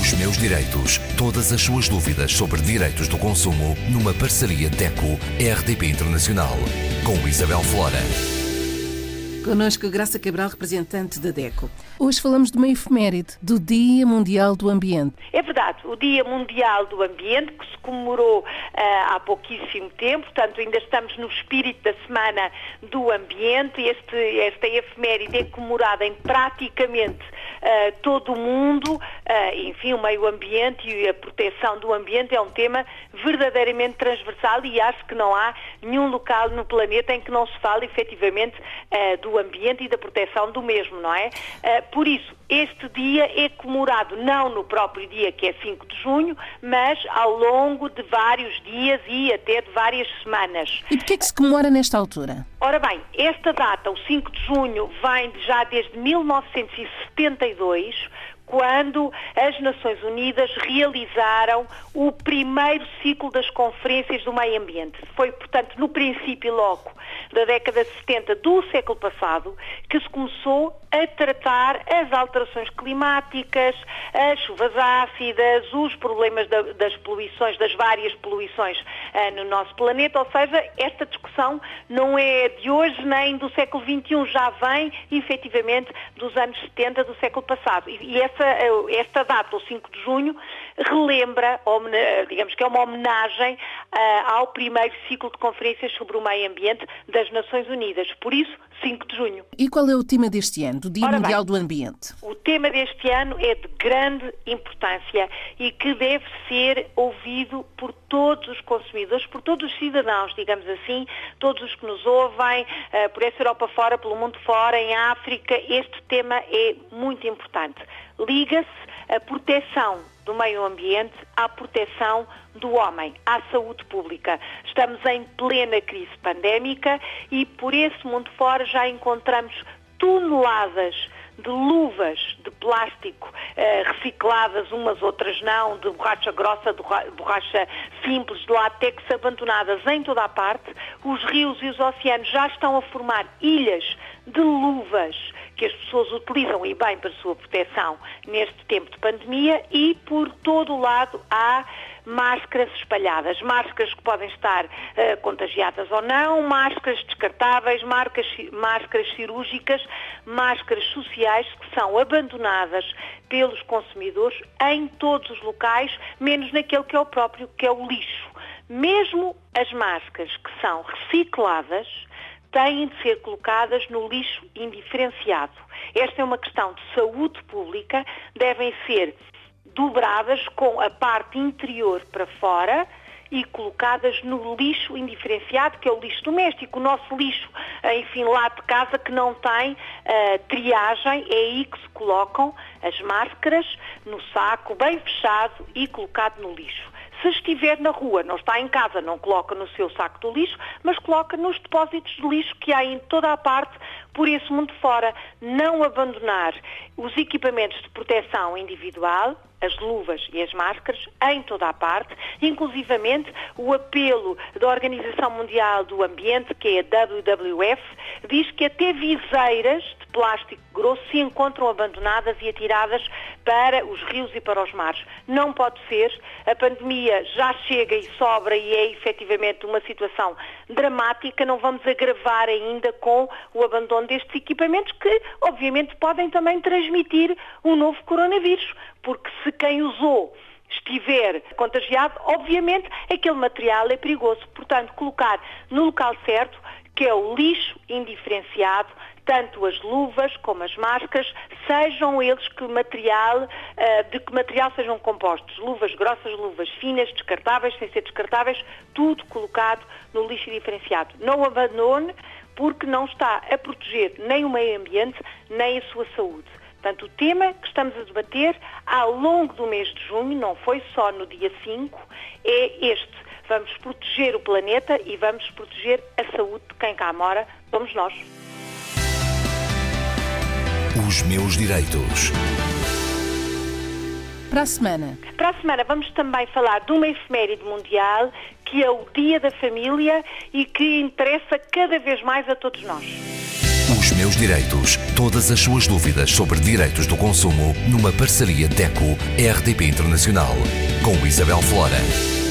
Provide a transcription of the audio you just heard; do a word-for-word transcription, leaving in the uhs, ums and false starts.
Os Meus Direitos. Todas as suas dúvidas sobre direitos do consumo numa parceria DECO-R D P Internacional. Com Isabel Flora. Connosco Graça Cabral, representante da DECO. Hoje falamos de uma efeméride, do Dia Mundial do Ambiente. É verdade, o Dia Mundial do Ambiente, que se comemorou uh, há pouquíssimo tempo, portanto ainda estamos no espírito da Semana do Ambiente. Este, esta efeméride é comemorada em praticamente uh, todo o mundo. Uh, enfim, o meio ambiente e a proteção do ambiente é um tema verdadeiramente transversal e acho que não há nenhum local no planeta em que não se fale efetivamente uh, do ambiente e da proteção do mesmo, não é? Uh, por isso, este dia é comemorado não no próprio dia, que é cinco de junho, mas ao longo de vários dias e até de várias semanas. E porquê é que se comemora nesta altura? Ora bem, esta data, o cinco de junho, vem já desde mil novecentos e setenta e dois, quando as Nações Unidas realizaram o primeiro ciclo das conferências do meio ambiente. Foi, portanto, no princípio logo da década de setenta do século passado que se começou a tratar as alterações climáticas, as chuvas ácidas, os problemas da, das poluições, das várias poluições uh, no nosso planeta. Ou seja, esta discussão não é de hoje nem do século vinte e um, já vem efetivamente dos anos setenta do século passado. E, e essa, esta data, o cinco de junho, relembra, digamos que é uma homenagem uh, ao primeiro ciclo de conferências sobre o meio ambiente das Nações Unidas. Por isso, cinco de junho. E qual é o tema deste ano, do Dia Ora Mundial bem, do Ambiente? O tema deste ano é de grande importância e que deve ser ouvido por todos os consumidores, por todos os cidadãos, digamos assim, todos os que nos ouvem, uh, por essa Europa fora, pelo mundo fora, em África. Este tema é muito importante. Liga-se a proteção do meio ambiente à proteção do homem, à saúde pública. Estamos em plena crise pandémica e por esse mundo fora já encontramos toneladas de luvas de plástico eh, recicladas, umas outras não, de borracha grossa, de borracha simples, de látex, abandonadas em toda a parte. Os rios e os oceanos já estão a formar ilhas de luvas que as pessoas utilizam e bem para a sua proteção neste tempo de pandemia, e por todo o lado há máscaras espalhadas, máscaras que podem estar uh, contagiadas ou não, máscaras descartáveis, máscaras, máscaras cirúrgicas, máscaras sociais que são abandonadas pelos consumidores em todos os locais, menos naquele que é o próprio, que é o lixo. Mesmo as máscaras que são recicladas têm de ser colocadas no lixo indiferenciado. Esta é uma questão de saúde pública, devem ser dobradas com a parte interior para fora e colocadas no lixo indiferenciado, que é o lixo doméstico, o nosso lixo, enfim, lá de casa, que não tem uh, triagem. É aí que se colocam as máscaras, no saco, bem fechado e colocado no lixo. Se estiver na rua, não está em casa, não coloca no seu saco do lixo, mas coloca nos depósitos de lixo que há em toda a parte por esse mundo fora. Não abandonar os equipamentos de proteção individual, as luvas e as máscaras, em toda a parte, inclusivamente o apelo da Organização Mundial do Ambiente, que é a W W F, diz que até viseiras de plástico grosso se encontram abandonadas e atiradas para os rios e para os mares. Não pode ser. A pandemia já chega e sobra e é efetivamente uma situação dramática. Não vamos agravar ainda com o abandono destes equipamentos que, obviamente, podem também transmitir um novo coronavírus, porque se quem usou estiver contagiado, obviamente aquele material é perigoso. Portanto, colocar no local certo, que é o lixo indiferenciado, tanto as luvas como as máscaras, sejam eles que material, de que material sejam compostos. Luvas grossas, luvas finas, descartáveis, sem ser descartáveis, tudo colocado no lixo indiferenciado. Não abandone, porque não está a proteger nem o meio ambiente, nem a sua saúde. Portanto, o tema que estamos a debater ao longo do mês de junho, não foi só no dia cinco, é este. Vamos proteger o planeta e vamos proteger a saúde de quem cá mora, somos nós. Os Meus Direitos. Para a semana. Para a semana vamos também falar de uma efeméride mundial, que é o Dia da Família e que interessa cada vez mais a todos nós. Os meus direitos. Todas as suas dúvidas sobre direitos do consumo numa parceria DECO-R D P Internacional. Com Isabel Flora.